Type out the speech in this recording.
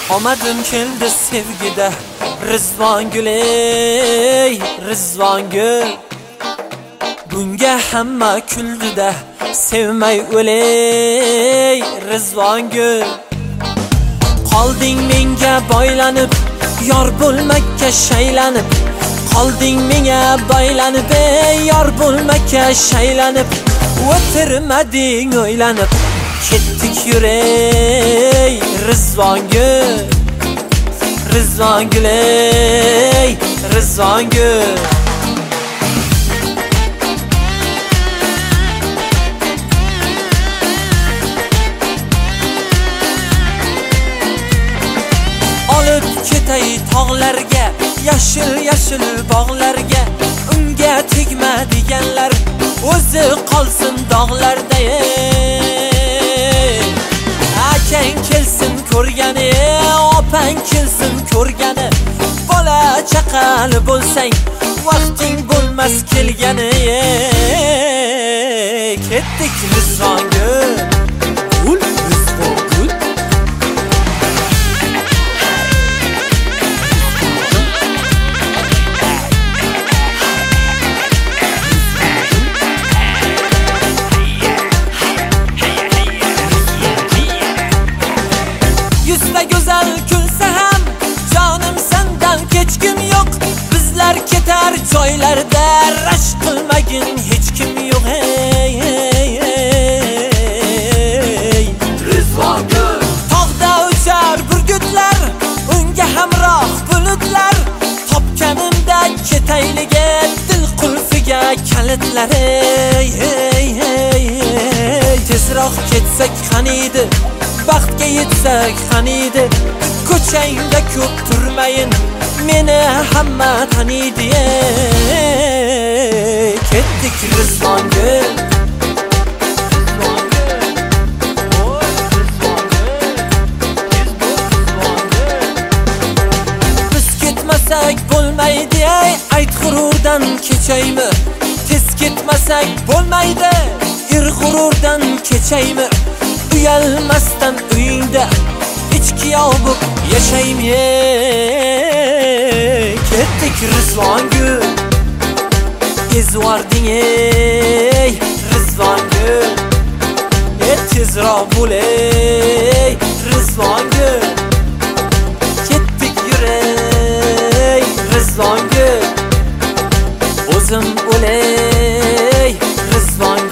Omadim keldi sevgida Rizvon gul ey Rizvon gul. Bunga hamma kuldida sevmay o'lay Rizvon gul. Qolding menga boylanib yor bo'lmakka shaylanib. Qolding menga boylanib yor bo'lmakka shaylanib. O'tirmading o'ylanib ketdik yuray Rizvon gul. Rizvon gul ey Rizvon gul. Olib ketay tog'larga, yashil yashil bog'larga. Unga tegma deganlar o'zi qolsin dog'larda. Akang kelsin ko'rgani, opang kelsin ko'rgani. Bola chaqali bo'lsang vaqting bo'lmas kelgani. Ketdik Rizvon gul. Ul Rizvon gul. Güzel kulsa ham jonim sendan kechkim yo'q. Bizlar ketar joylarda rash qilmagin hech kim yo'q. Rizvon gul. Tog'da uchar burgutlar, unga hamroh bulutlar. Topganimda ketayliga dil qulfiga kalitlar. Tezroq ketsak qaniydi, baxtga yetsak qaniydi. Ko'changda ko'p turmayin, meni hamma taniydi. Ketdik Rizvon gul. Biz ketmasak bo'lmaydi, ayt g'ururdan kechaymi. Tez ketmasak bo'lmaydi, g'ururdan kechaymi. Uyalmasdan uyingda ichki yovib yashaymi. Ketdik Rizvon gul. Ezvording ey Rizvon gul. Tezroq bo'l ey Rizvon gul. Ketdik yuray Rizvon gul. O'zim o'lay Rizvon